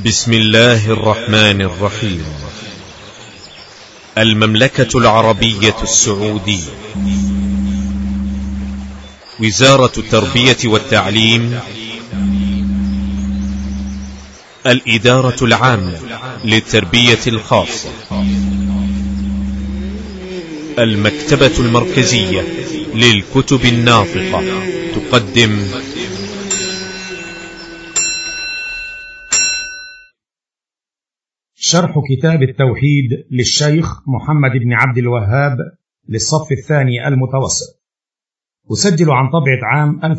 بسم الله الرحمن الرحيم. المملكة العربية السعودية، وزارة التربية والتعليم، الإدارة العامة للتربية الخاصة، المكتبة المركزية للكتب الناطقة تقدم شرح كتاب التوحيد للشيخ محمد بن عبد الوهاب للصف الثاني المتوسط، أسجل عن طبعة عام 1427-1428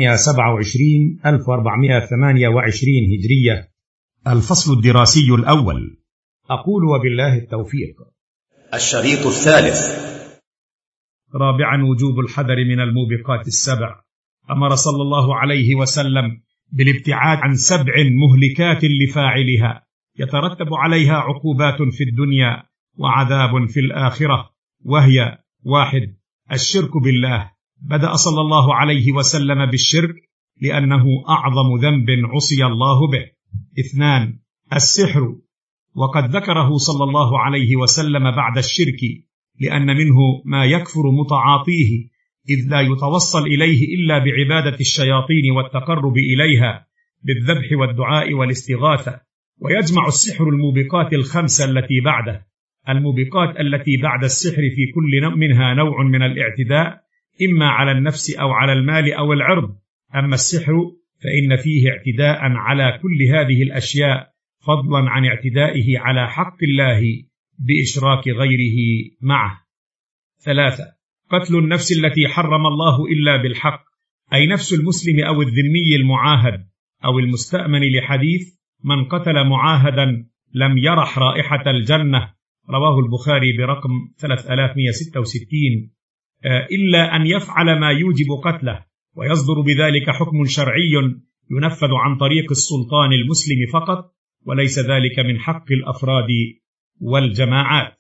هجرية. الفصل الدراسي الأول. أقول وبالله التوفيق. الشريط الثالث. رابعا، وجوب الحذر من الموبقات السبع. أمر صلى الله عليه وسلم بالابتعاد عن 7 مهلكات لفاعلها يترتب عليها عقوبات في الدنيا وعذاب في الآخرة، وهي: 1. الشرك بالله، بدأ صلى الله عليه وسلم بالشرك لأنه أعظم ذنب عصي الله به. 2. السحر، وقد ذكره صلى الله عليه وسلم بعد الشرك لأن منه ما يكفر متعاطيه، إذ لا يتوصل إليه إلا بعبادة الشياطين والتقرب إليها بالذبح والدعاء والاستغاثة. ويجمع السحر الموبقات 5 التي بعده. الموبقات التي بعد السحر في كل منها نوع من الاعتداء، إما على النفس أو على المال أو العرض. أما السحر فإن فيه اعتداء على كل هذه الأشياء، فضلا عن اعتدائه على حق الله بإشراك غيره معه. 3. قتل النفس التي حرم الله إلا بالحق، أي نفس المسلم أو الذمي المعاهد أو المستأمن، لحديث: من قتل معاهدا لم يرح رائحة الجنة، رواه البخاري برقم 3166، إلا أن يفعل ما يوجب قتله، ويصدر بذلك حكم شرعي ينفذ عن طريق السلطان المسلم فقط، وليس ذلك من حق الأفراد والجماعات.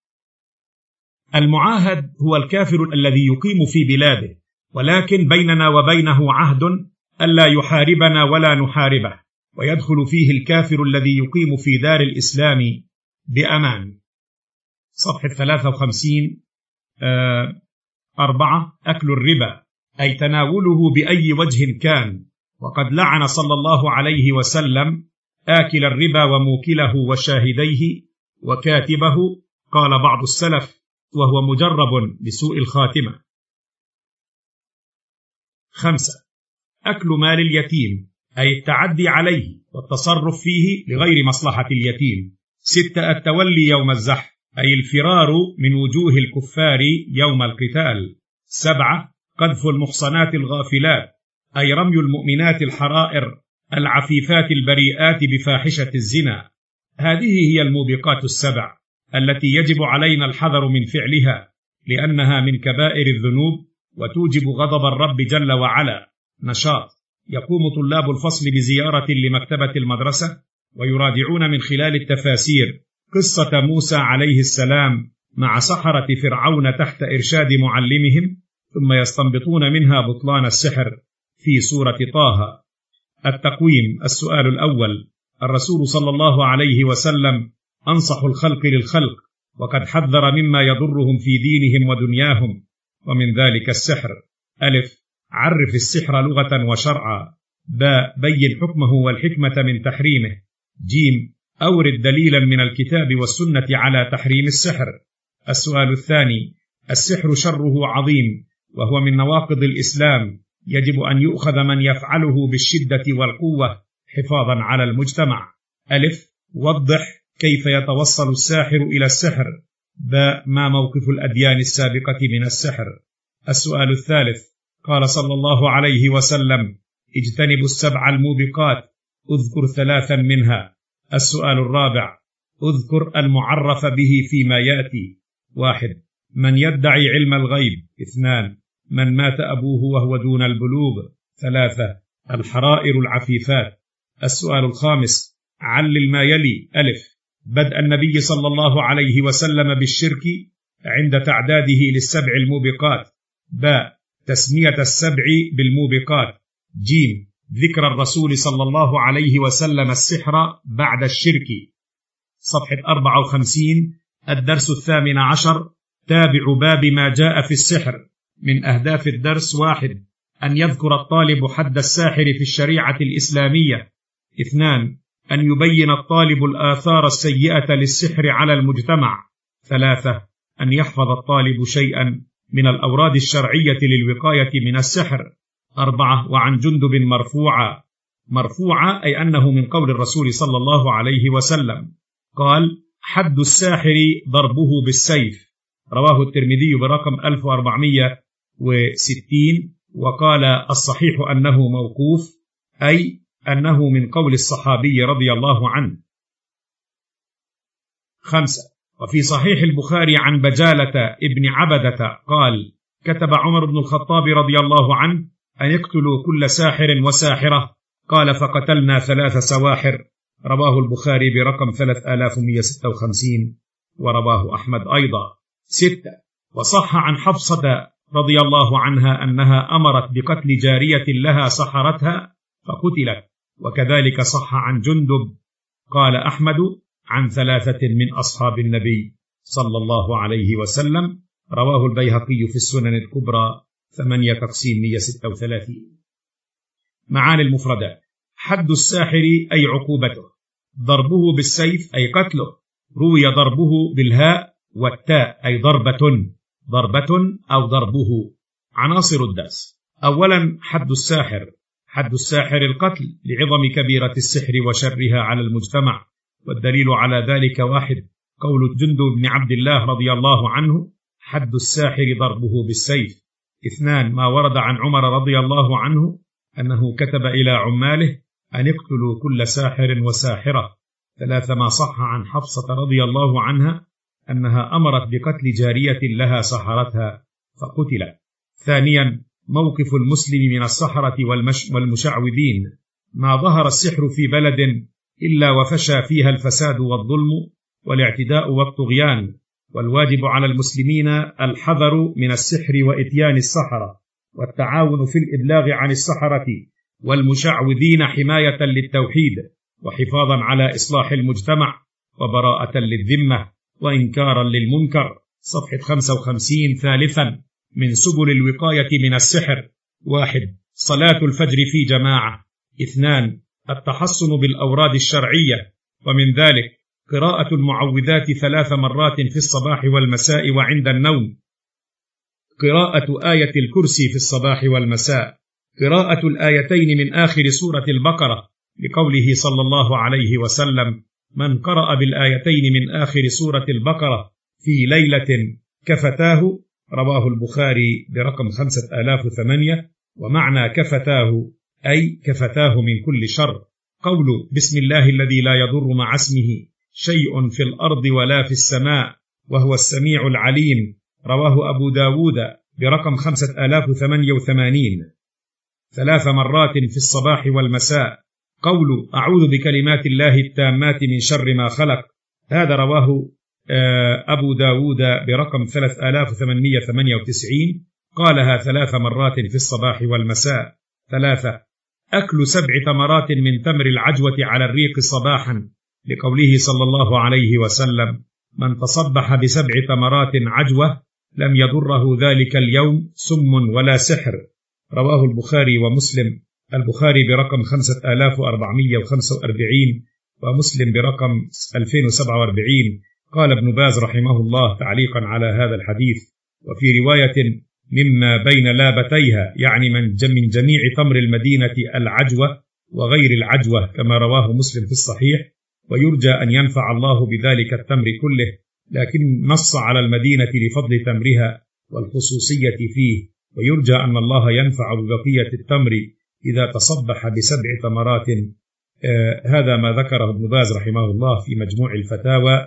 المعاهد هو الكافر الذي يقيم في بلاده، ولكن بيننا وبينه عهد ألا يحاربنا ولا نحاربه، ويدخل فيه الكافر الذي يقيم في دار الإسلام بأمان. صفحة 53. 4. أكل الربا، أي تناوله بأي وجه كان، وقد لعن صلى الله عليه وسلم آكل الربا وموكله وشاهديه وكاتبه، قال بعض السلف، وهو مجرب بسوء الخاتمة. 5. أكل مال اليتيم، أي التعدي عليه والتصرف فيه لغير مصلحة اليتيم. 6. التولي يوم الزحف، أي الفرار من وجوه الكفار يوم القتال. 7. قذف المحصنات الغافلات، أي رمي المؤمنات الحرائر العفيفات البريئات بفاحشة الزنا. هذه هي الموبقات 7 التي يجب علينا الحذر من فعلها، لأنها من كبائر الذنوب وتوجب غضب الرب جل وعلا. نشاط: يقوم طلاب الفصل بزيارة لمكتبة المدرسة، ويراجعون من خلال التفاسير قصة موسى عليه السلام مع سحرة فرعون تحت إرشاد معلمهم، ثم يستنبطون منها بطلان السحر في سورة طه. التقويم. السؤال الأول: الرسول صلى الله عليه وسلم أنصح الخلق للخلق، وقد حذر مما يضرهم في دينهم ودنياهم، ومن ذلك السحر. ألف: عرف السحر لغة وشرعا. باء: بين حكمه والحكمة من تحريمه. جيم: أورد دليلا من الكتاب والسنة على تحريم السحر. السؤال الثاني: السحر شره عظيم، وهو من نواقض الإسلام، يجب أن يؤخذ من يفعله بالشدة والقوة حفاظا على المجتمع. ألف: وضح كيف يتوصل الساحر إلى السحر. باء: ما موقف الأديان السابقة من السحر. السؤال الثالث: قال صلى الله عليه وسلم: اجتنبوا 7 الموبقات، اذكر 3 منها. السؤال الرابع: اذكر المعرف به فيما يأتي. 1. من يدعي علم الغيب. 2. من مات أبوه وهو دون البلوغ. 3. الحرائر العفيفات. السؤال الخامس: علل ما يلي. ألف: بدء النبي صلى الله عليه وسلم بالشرك عند تعداده ل7 الموبقات. باء: تسمية 7 بالموبقات. جيم: ذكر الرسول صلى الله عليه وسلم السحر بعد الشرك. صفحة 54. الدرس 18. تابع باب ما جاء في السحر. من أهداف الدرس: 1. أن يذكر الطالب حد الساحر في الشريعة الإسلامية. 2. أن يبين الطالب الآثار السيئة للسحر على المجتمع. 3. أن يحفظ الطالب شيئا من الأوراد الشرعية للوقاية من السحر. 4. وعن جندب مرفوعة أي أنه من قول الرسول صلى الله عليه وسلم قال: حد الساحر ضربه بالسيف. رواه الترمذي برقم 1460. وقال الصحيح أنه موقوف، أي أنه من قول الصحابي رضي الله عنه. 5. وفي صحيح البخاري عن بجالة ابن عبدة قال: كتب عمر بن الخطاب رضي الله عنه أن يقتلوا كل ساحر وساحرة، قال: فقتلنا 3 سواحر. رواه البخاري برقم 3156، ورواه أحمد أيضا. 6. وصح عن حفصة رضي الله عنها أنها أمرت بقتل جارية لها سحرتها فقتلت، وكذلك صح عن جندب. قال أحمد: عن 3 من أصحاب النبي صلى الله عليه وسلم. رواه البيهقي في السنن الكبرى 8/136. معاني المفردات: حد الساحر أي عقوبته، ضربه بالسيف أي قتله، روي ضربه بالهاء والتاء أي ضربة أو ضربه. عناصر الدرس: أولا، حد الساحر القتل لعظم كبيرة السحر وشرها على المجتمع، والدليل على ذلك: 1. قول جندب بن عبد الله رضي الله عنه: حد الساحر ضربه بالسيف. 2. ما ورد عن عمر رضي الله عنه أنه كتب إلى عماله أن يقتلوا كل ساحر وساحرة. 3. ما صح عن حفصة رضي الله عنها أنها أمرت بقتل جارية لها سحرتها فقتلت. 2. موقف المسلم من السحرة والمشعوذين. ما ظهر السحر في بلد إلا وفشى فيها الفساد والظلم والاعتداء والطغيان، والواجب على المسلمين الحذر من السحر وإتيان السحرة، والتعاون في الإبلاغ عن السحرة والمشعوذين حماية للتوحيد، وحفاظا على إصلاح المجتمع، وبراءة للذمة، وإنكارا للمنكر. صفحة 55. 3. من سبل الوقاية من السحر: 1. صلاة الفجر في جماعة. 2. التحصن بالأوراد الشرعية، ومن ذلك قراءة المعوذات 3 مرات في الصباح والمساء وعند النوم، قراءة آية الكرسي في الصباح والمساء، قراءة الآيتين من آخر سورة البقرة لقوله صلى الله عليه وسلم: من قرأ بالآيتين من آخر سورة البقرة في ليلة كفتاه. رواه البخاري برقم 5008. ومعنى كفتاه أي كفتاه من كل شر. قول بسم الله الذي لا يضر مع اسمه شيء في الأرض ولا في السماء وهو السميع العليم. رواه أبو داود برقم 5088. 3 مرات في الصباح والمساء. قول أعوذ بكلمات الله التامات من شر ما خلق، هذا رواه أبو داود برقم 3898. قالها 3 مرات في الصباح والمساء. 3. أكل 7 تمرات من تمر العجوة على الريق صباحا لقوله صلى الله عليه وسلم: من تصبح ب7 تمرات عجوة لم يضره ذلك اليوم سم ولا سحر. رواه البخاري ومسلم، البخاري برقم 5445 ومسلم برقم 2047. قال ابن باز رحمه الله تعليقا على هذا الحديث: وفي رواية مما بين لابتيها، يعني من جميع تمر المدينة العجوة وغير العجوة، كما رواه مسلم في الصحيح. ويرجى أن ينفع الله بذلك التمر كله، لكن نص على المدينة لفضل تمرها والخصوصية فيه، ويرجى أن الله ينفع ببقية التمر إذا تصبح ب7 تمرات. هذا ما ذكره ابن باز رحمه الله في مجموع الفتاوى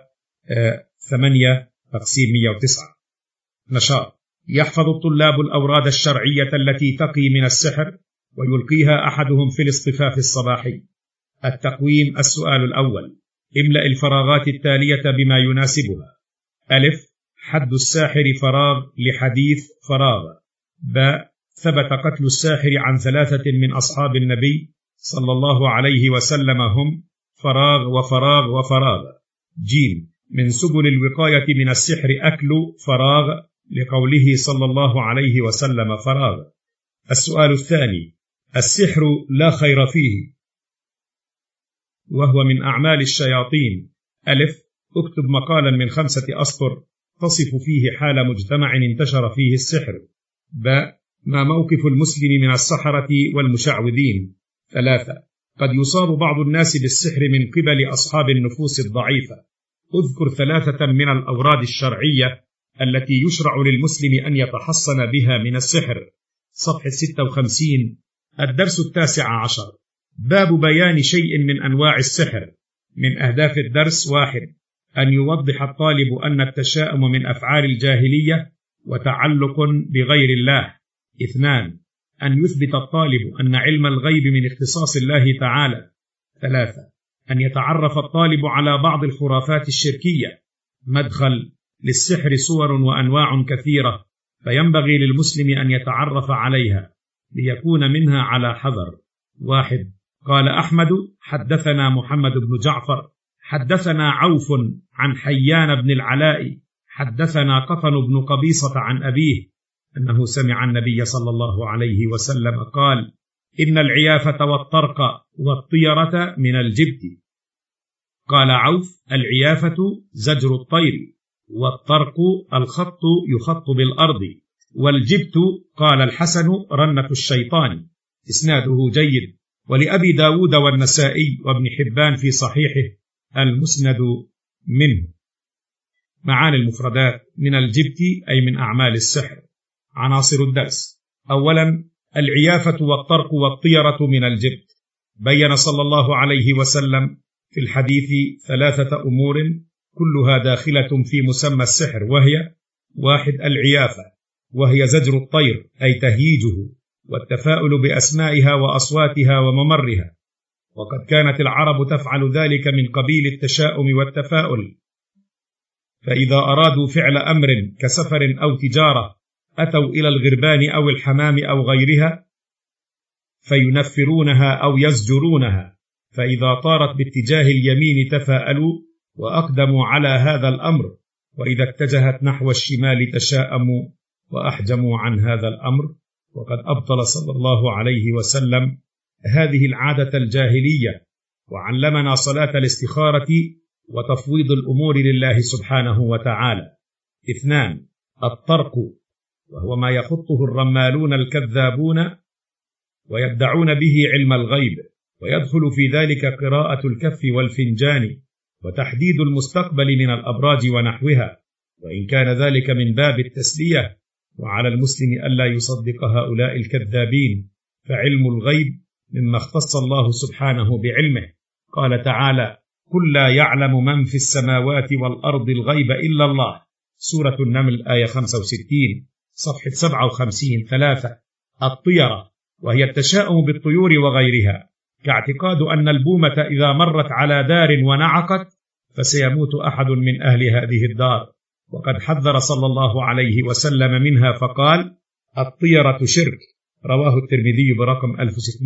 8/109. نشاط: يحفظ الطلاب الأوراد الشرعية التي تقي من السحر، ويلقيها أحدهم في الاصطفاف الصباحي. التقويم: السؤال الأول: املأ الفراغات التالية بما يناسبها. ألف: حد الساحر فراغ لحديث فراغ. ب: ثبت قتل الساحر عن 3 من أصحاب النبي صلى الله عليه وسلم هم فراغ وفراغ وفراغ. جيم من سبل الوقاية من السحر أكل فراغ لقوله صلى الله عليه وسلم فراغ. السؤال الثاني: السحر لا خير فيه وهو من أعمال الشياطين. ألف، اكتب مقالا من 5 أسطر تصف فيه حال مجتمع انتشر فيه السحر. باء، ما موقف المسلم من السحرة والمشعوذين؟ 3، قد يصاب بعض الناس بالسحر من قبل أصحاب النفوس الضعيفة. اذكر 3 من الأوراد الشرعية التي يشرع للمسلم أن يتحصن بها من السحر. صفحة 56، الدرس 19. باب بيان شيء من أنواع السحر. من أهداف الدرس: 1، أن يوضح الطالب أن التشاؤم من أفعال الجاهلية وتعلق بغير الله. 2، أن يثبت الطالب أن علم الغيب من اختصاص الله تعالى. 3، أن يتعرف الطالب على بعض الخرافات الشركية. مدخل: للسحر صور وأنواع كثيرة، فينبغي للمسلم أن يتعرف عليها ليكون منها على حذر. 1، قال أحمد: حدثنا محمد بن جعفر حدثنا عوف عن حيان بن العلاء حدثنا قطن بن قبيصة عن أبيه أنه سمع النبي صلى الله عليه وسلم قال: إن العيافة والطرق والطيرة من الجبت. قال عوف: العيافة زجر الطير، والطرق الخط يخط بالأرض، والجبت قال الحسن رنة الشيطان. إسناده جيد، ولأبي داود والنسائي وابن حبان في صحيحه المسند منه. معاني المفردات: من الجبت أي من أعمال السحر. عناصر الدرس: أولا، العيافة والطرق والطيرة من الجبت. بين صلى الله عليه وسلم في الحديث 3 أمور كلها داخلة في مسمى السحر، وهي: 1، العيافة، وهي زجر الطير أي تهييجه والتفاؤل بأسمائها وأصواتها وممرها، وقد كانت العرب تفعل ذلك من قبيل التشاؤم والتفاؤل، فإذا أرادوا فعل أمر كسفر أو تجارة أتوا إلى الغربان أو الحمام أو غيرها فينفرونها أو يزجرونها، فإذا طارت باتجاه اليمين تفاءلوا وأقدموا على هذا الأمر، وإذا اتجهت نحو الشمال تشاءموا وأحجموا عن هذا الأمر. وقد أبطل صلى الله عليه وسلم هذه العادة الجاهلية، وعلمنا صلاة الاستخارة وتفويض الأمور لله سبحانه وتعالى. 2، الطرق، وهو ما يخطه الرمالون الكذابون ويدعون به علم الغيب، ويدخل في ذلك قراءة الكف والفنجان وتحديد المستقبل من الأبراج ونحوها، وإن كان ذلك من باب التسلية، وعلى المسلم ألا يصدق هؤلاء الكذابين، فعلم الغيب مما اختص الله سبحانه بعلمه. قال تعالى: قل لا يعلم من في السماوات والأرض الغيب إلا الله. سورة النمل آية 65، صفحة 57. 3، الطيرة، وهي التشاؤم بالطيور وغيرها، كاعتقاد أن البومة إذا مرت على دار ونعقت فسيموت أحد من أهل هذه الدار، وقد حذر صلى الله عليه وسلم منها فقال: الطيرة شرك. رواه الترمذي برقم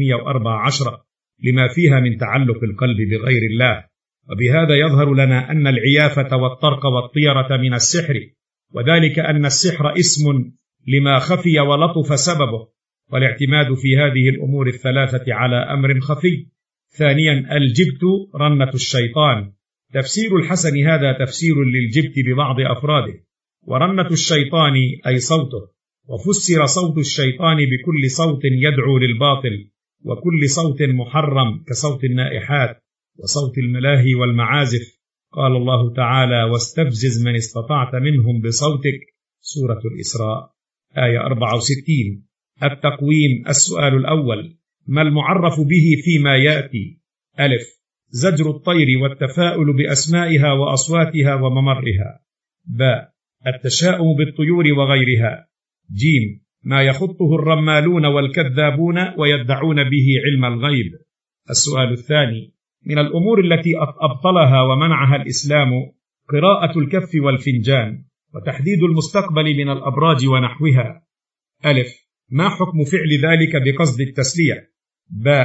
1614 لما فيها من تعلق القلب بغير الله. وبهذا يظهر لنا أن العيافة والطرق والطيرة من السحر، وذلك أن السحر اسم لما خفي ولطف سببه، والاعتماد في هذه الأمور 3 على أمر خفي. 2، الجبت رنة الشيطان. تفسير الحسن هذا تفسير للجبت ببعض أفراده، ورنة الشيطان أي صوته، وفسر صوت الشيطان بكل صوت يدعو للباطل، وكل صوت محرم كصوت النائحات وصوت الملاهي والمعازف. قال الله تعالى: واستفزز من استطعت منهم بصوتك. سورة الإسراء آية 64. التقويم. السؤال الأول: ما المعرف به فيما يأتي؟ ألف، زجر الطير والتفاؤل بأسمائها وأصواتها وممرها. باء، التشاؤم بالطيور وغيرها. جيم، ما يخطه الرمالون والكذابون ويدعون به علم الغيب. السؤال الثاني: من الأمور التي أبطلها ومنعها الإسلام قراءة الكف والفنجان وتحديد المستقبل من الأبراج ونحوها. ألف، ما حكم فعل ذلك بقصد التسلية؟ باء،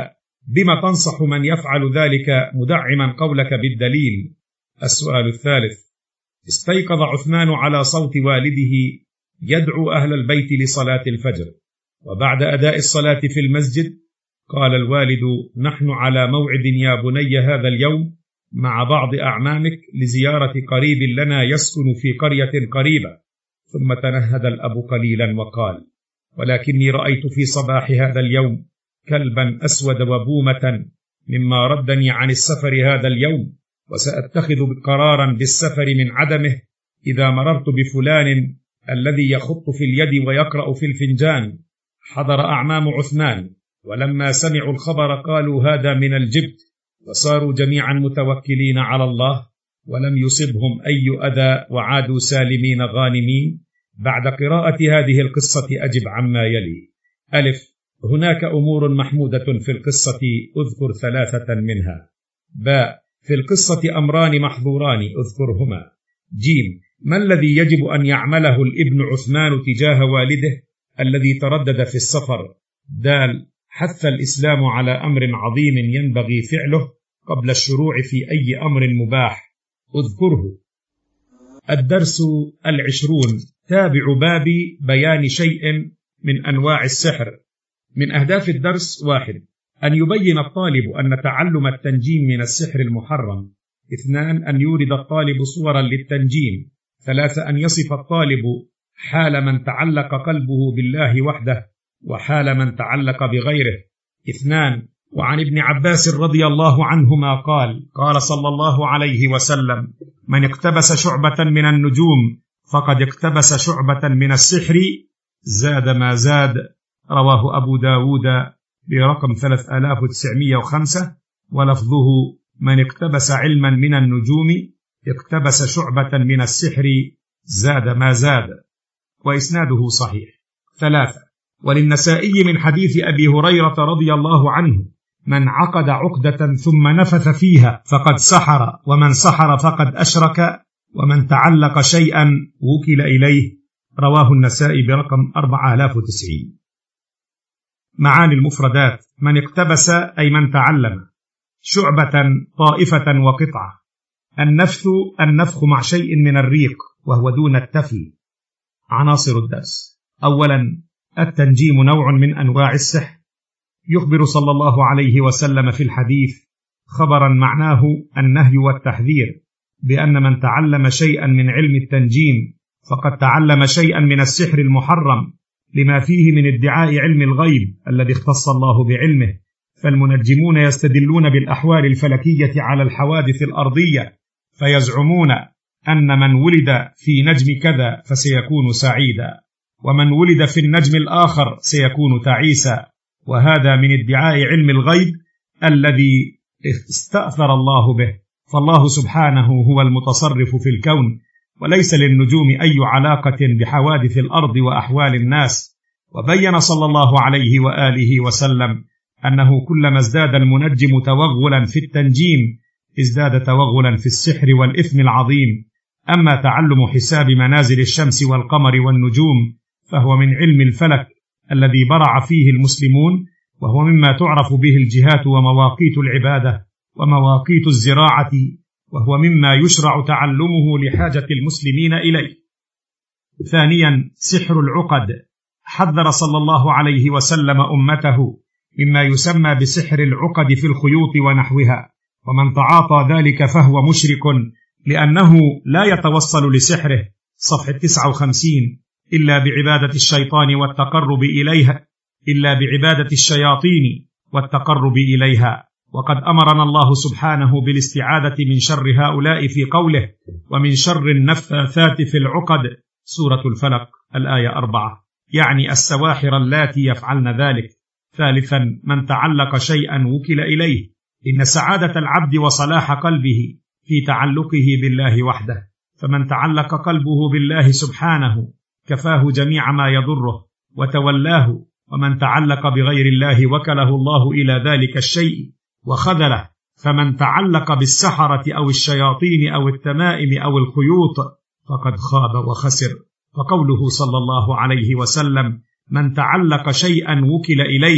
بما تنصح من يفعل ذلك مدعما قولك بالدليل؟ السؤال الثالث: استيقظ عثمان على صوت والده يدعو أهل البيت لصلاة الفجر، وبعد أداء الصلاة في المسجد قال الوالد: نحن على موعد يا بني هذا اليوم مع بعض أعمامك لزيارة قريب لنا يسكن في قرية قريبة. ثم تنهد الأب قليلا وقال: ولكني رأيت في صباح هذا اليوم كلبا أسود وبومة مما ردني عن السفر هذا اليوم، وسأتخذ قرارا بالسفر من عدمه إذا مررت بفلان الذي يخط في اليد ويقرأ في الفنجان. حضر أعمام عثمان، ولما سمعوا الخبر قالوا: هذا من الجبت، وصاروا جميعا متوكلين على الله، ولم يصبهم أي أذى وعادوا سالمين غانمين. بعد قراءة هذه القصة أجب عما يلي: ألف: هناك أمور محمودة في القصة، أذكر 3 منها. باء: في القصة أمران محظوران، أذكرهما. جيم: ما الذي يجب أن يعمله الابن عثمان تجاه والده الذي تردد في السفر؟ دال: حث الإسلام على أمر عظيم ينبغي فعله قبل الشروع في أي أمر مباح، أذكره. الدرس 20: تابع باب بيان شيء من أنواع السحر. من أهداف الدرس: 1. أن يبين الطالب أن تعلم التنجيم من السحر المحرم. 2. أن يورد الطالب صورا للتنجيم. 3. أن يصف الطالب حال من تعلق قلبه بالله وحده وحال من تعلق بغيره. 2. وعن ابن عباس رضي الله عنهما قال: قال صلى الله عليه وسلم: من اقتبس شعبة من النجوم فقد اقتبس شعبة من السحر، زاد ما زاد. رواه أبو داود برقم 3905، ولفظه: من اقتبس علما من النجوم اقتبس شعبة من السحر، زاد ما زاد. وإسناده صحيح. 3. وللنسائي من حديث أبي هريرة رضي الله عنه: من عقد عقدة ثم نفث فيها فقد سحر، ومن سحر فقد أشرك، ومن تعلق شيئا وكل إليه. رواه النسائي برقم 4090. معاني المفردات: من اقتبس أي من تعلم، شعبة طائفة وقطعة. النفث النفخ مع شيء من الريق وهو دون التفل. عناصر الدرس: أولا، التنجيم نوع من أنواع السحر. يخبر صلى الله عليه وسلم في الحديث خبرا معناه النهي والتحذير بأن من تعلم شيئا من علم التنجيم فقد تعلم شيئا من السحر المحرم، لما فيه من ادعاء علم الغيب الذي اختص الله بعلمه. فالمنجمون يستدلون بالأحوال الفلكية على الحوادث الأرضية، فيزعمون أن من ولد في نجم كذا فسيكون سعيدا، ومن ولد في النجم الآخر سيكون تعيسا، وهذا من ادعاء علم الغيب الذي استأثر الله به. فالله سبحانه هو المتصرف في الكون، وليس للنجوم أي علاقة بحوادث الأرض وأحوال الناس. وبين صلى الله عليه وآله وسلم أنه كلما ازداد المنجم توغلا في التنجيم ازداد توغلا في السحر والإثم العظيم. أما تعلم حساب منازل الشمس والقمر والنجوم فهو من علم الفلك الذي برع فيه المسلمون، وهو مما تعرف به الجهات ومواقيت العبادة ومواقيت الزراعة، وهو مما يشرع تعلمه لحاجة المسلمين إليه. ثانيا، سحر العقد. حذر صلى الله عليه وسلم أمته مما يسمى بسحر العقد في الخيوط ونحوها، ومن تعاطى ذلك فهو مشرك، لأنه لا يتوصل لسحره صفحة 59 إلا بعبادة الشيطان والتقرب إليها، إلا بعبادة الشياطين والتقرب إليها. وقد أمرنا الله سبحانه بالاستعاذة من شر هؤلاء في قوله: ومن شر النفاثات في العقد، سورة الفلق الآية 4، يعني السواحر اللاتي يفعلن ذلك. ثالثا، من تعلق شيئا وكل إليه. إن سعادة العبد وصلاح قلبه في تعلقه بالله وحده، فمن تعلق قلبه بالله سبحانه كفاه جميع ما يضره وتولاه، ومن تعلق بغير الله وكله الله إلى ذلك الشيء وخذله. فمن تعلق بالسحرة أو الشياطين أو التمائم أو الخيوط فقد خاب وخسر. فقوله صلى الله عليه وسلم: من تعلق شيئا وكل إليه،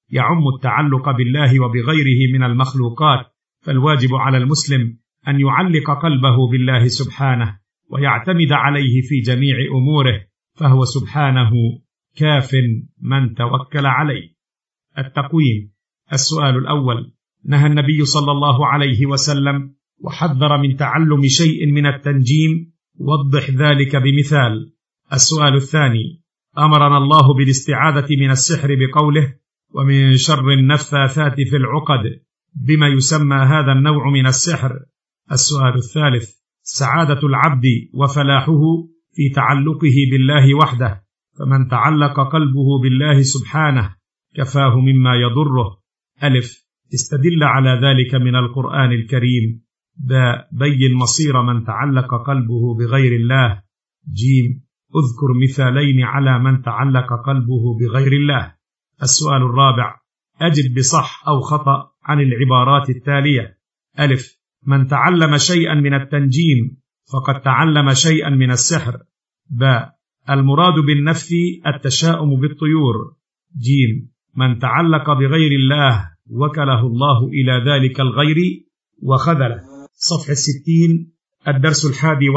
يعم التعلق بالله وبغيره من المخلوقات، فالواجب على المسلم أن يعلق قلبه بالله سبحانه ويعتمد عليه في جميع أموره، فهو سبحانه كاف من توكل عليه. التقويم. السؤال الأول: نهى النبي صلى الله عليه وسلم وحذر من تعلم شيء من التنجيم، وضح ذلك بمثال. السؤال الثاني: أمرنا الله بالاستعاذة من السحر بقوله: ومن شر النفاثات في العقد، بما يسمى هذا النوع من السحر؟ السؤال الثالث: سعادة العبد وفلاحه في تعلقه بالله وحده، فمن تعلق قلبه بالله سبحانه كفاه مما يضره. ألف: استدل على ذلك من القرآن الكريم. باء: بين مصير من تعلق قلبه بغير الله. جيم: اذكر مثالين على من تعلق قلبه بغير الله. السؤال الرابع: أجب بصح أو خطأ عن العبارات التالية. ألف: من تعلم شيئا من التنجيم فقد تعلم شيئا من السحر. باء: المراد بالنفث التشاؤم بالطيور. جيم: من تعلق بغير الله وكله الله إلى ذلك الغير وخذله. صفحة 60. الدرس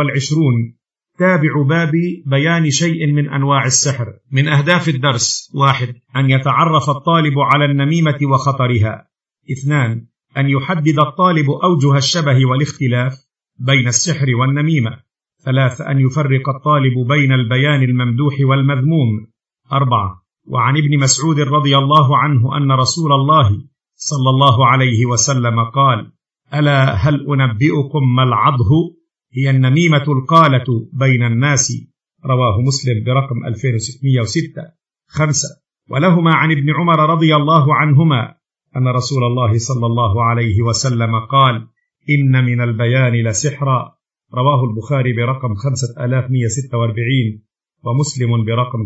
21. تابع باب بيان شيء من أنواع السحر. من أهداف الدرس: 1. أن يتعرف الطالب على النميمة وخطرها. 2. أن يحدد الطالب أوجه الشبه والاختلاف بين السحر والنميمة. 3. أن يفرق الطالب بين البيان الممدوح والمذموم. 4. وعن ابن مسعود رضي الله عنه أن رسول الله صلى الله عليه وسلم قال: ألا هل أنبئكم ما العضه؟ هي النميمة القالة بين الناس. رواه مسلم برقم 2606. 5. ولهما عن ابن عمر رضي الله عنهما أن رسول الله صلى الله عليه وسلم قال: إن من البيان لسحرا. رواه البخاري برقم 5146 ومسلم برقم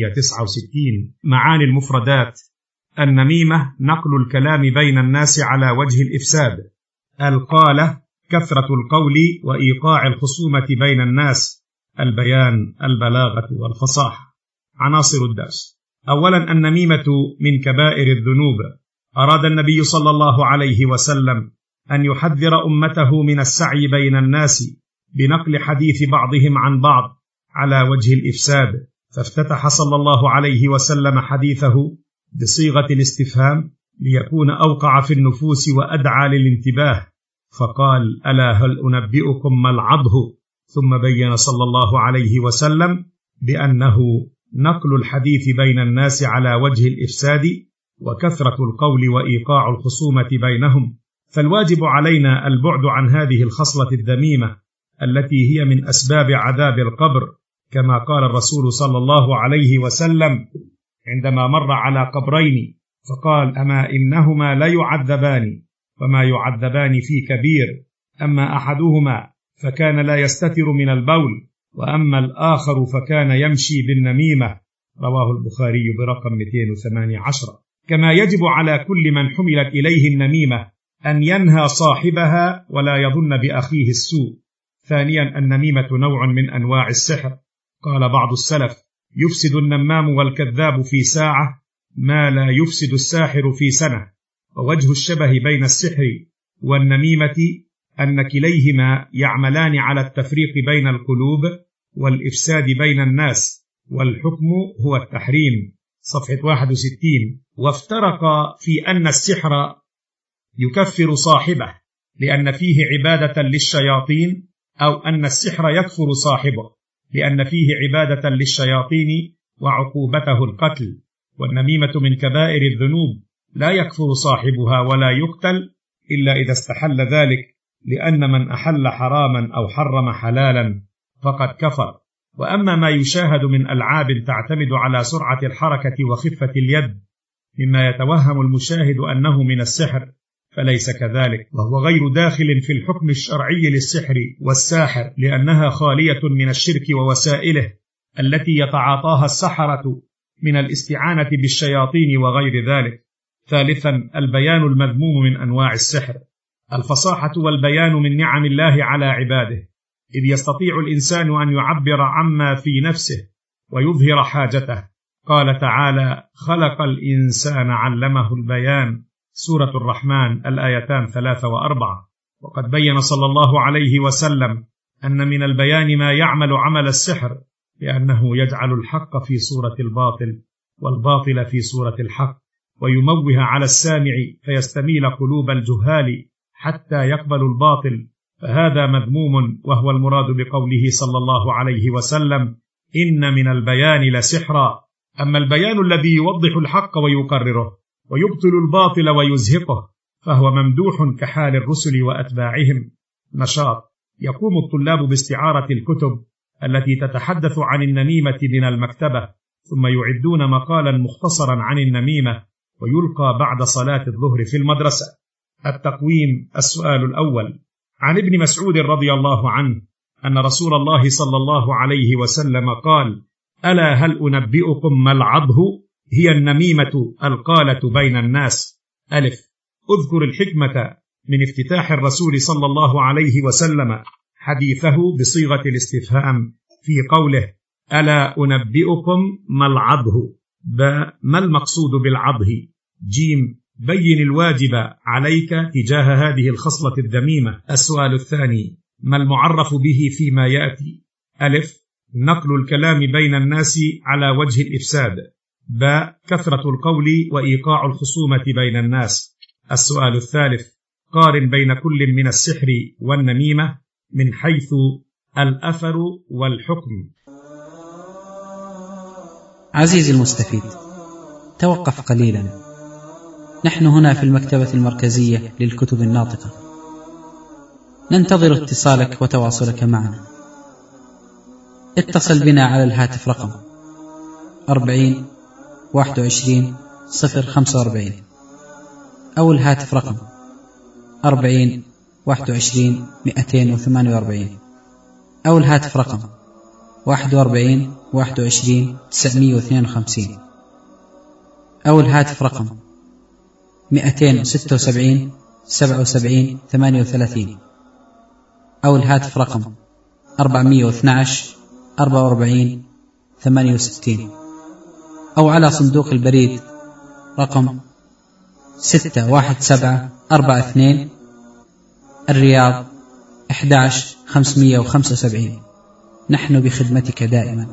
869. معاني المفردات: النميمة نقل الكلام بين الناس على وجه الإفساد. القالة كثرة القول وإيقاع الخصومة بين الناس. البيان البلاغة والفصاحة. عناصر الدرس: أولا، النميمة من كبائر الذنوب. أراد النبي صلى الله عليه وسلم أن يحذر أمته من السعي بين الناس بنقل حديث بعضهم عن بعض على وجه الإفساد، فافتتح صلى الله عليه وسلم حديثه بصيغة الاستفهام ليكون أوقع في النفوس وأدعى للانتباه، فقال: ألا هل أنبئكم ما العضه؟ ثم بين صلى الله عليه وسلم بأنه نقل الحديث بين الناس على وجه الإفساد وكثرة القول وإيقاع الخصومة بينهم، فالواجب علينا البعد عن هذه الخصلة الذميمة التي هي من أسباب عذاب القبر، كما قال الرسول صلى الله عليه وسلم عندما مر على قبرين فقال: أما إنهما لا يعذبان وما يعذبان في كبير، أما أحدهما فكان لا يستتر من البول، وأما الآخر فكان يمشي بالنميمة. رواه البخاري برقم 218. كما يجب على كل من حملت إليه النميمة أن ينهى صاحبها ولا يظن بأخيه السوء. ثانيا، النميمة نوع من أنواع السحر. قال بعض السلف: يفسد النمام والكذاب في ساعة ما لا يفسد الساحر في سنة. ووجه الشبه بين السحر والنميمة أن كليهما يعملان على التفريق بين القلوب والإفساد بين الناس، والحكم هو التحريم. صفحة 61. وافترق في أن السحر يكفر صاحبه لأن فيه عبادة للشياطين، أو أن السحر يكفر صاحبه لأن فيه عبادة للشياطين وعقوبته القتل. والنميمة من كبائر الذنوب لا يكفر صاحبها ولا يقتل إلا إذا استحل ذلك، لأن من أحل حراما أو حرم حلالا فقد كفر. وأما ما يشاهد من ألعاب تعتمد على سرعة الحركة وخفة اليد مما يتوهم المشاهد أنه من السحر فليس كذلك، وهو غير داخل في الحكم الشرعي للسحر والساحر، لأنها خالية من الشرك ووسائله التي يتعاطاها السحرة من الاستعانة بالشياطين وغير ذلك. ثالثا، البيان المذموم من أنواع السحر. الفصاحة والبيان من نعم الله على عباده، إذ يستطيع الإنسان أن يعبر عما في نفسه ويظهر حاجته. قال تعالى: خلق الإنسان علمه البيان، سورة الرحمن الآيتان 3 و4. وقد بين صلى الله عليه وسلم أن من البيان ما يعمل عمل السحر، لأنه يجعل الحق في صورة الباطل والباطل في صورة الحق، ويموه على السامع فيستميل قلوب الجهال حتى يقبل الباطل، فهذا مذموم، وهو المراد بقوله صلى الله عليه وسلم: إن من البيان لسحرا. أما البيان الذي يوضح الحق ويقرره ويبطل الباطل ويزهقه فهو ممدوح كحال الرسل وأتباعهم. نشاط: يقوم الطلاب باستعارة الكتب التي تتحدث عن النميمة من المكتبة، ثم يعدون مقالا مختصرا عن النميمة ويلقى بعد صلاة الظهر في المدرسة. التقويم: السؤال الأول، عن ابن مسعود رضي الله عنه أن رسول الله صلى الله عليه وسلم قال: ألا هل أنبئكم ما العضه؟ هي النميمة القالة بين الناس. ألف: اذكر الحكمة من افتتاح الرسول صلى الله عليه وسلم حديثه بصيغة الاستفهام في قوله: ألا أنبئكم ما العضه؟ ب: ما المقصود بالعضه؟ جيم: بين الواجب عليك تجاه هذه الخصلة الذميمة. السؤال الثاني، ما المعرف به فيما يأتي؟ ألف: نقل الكلام بين الناس على وجه الإفساد. ب: كثرة القول وإيقاع الخصومة بين الناس. السؤال الثالث، قارن بين كل من السحر والنميمة من حيث الأثر والحكم. عزيزي المستفيد، توقف قليلا. نحن هنا في المكتبة المركزية للكتب الناطقة، ننتظر اتصالك وتواصلك معنا. اتصل بنا على الهاتف رقم 40 21 045 أو الهاتف رقم 40 21 248 أو الهاتف رقم 41 21 952 أو الهاتف رقم 276 77 38 أو الهاتف رقم 412 44 68 أو على صندوق البريد رقم 61742 الرياض 11575. نحن بخدمتك دائما.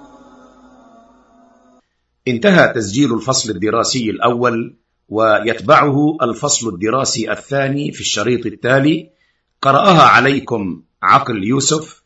انتهى تسجيل الفصل الدراسي الأول، ويتبعه الفصل الدراسي الثاني في الشريط التالي. قرأها عليكم عقل يوسف،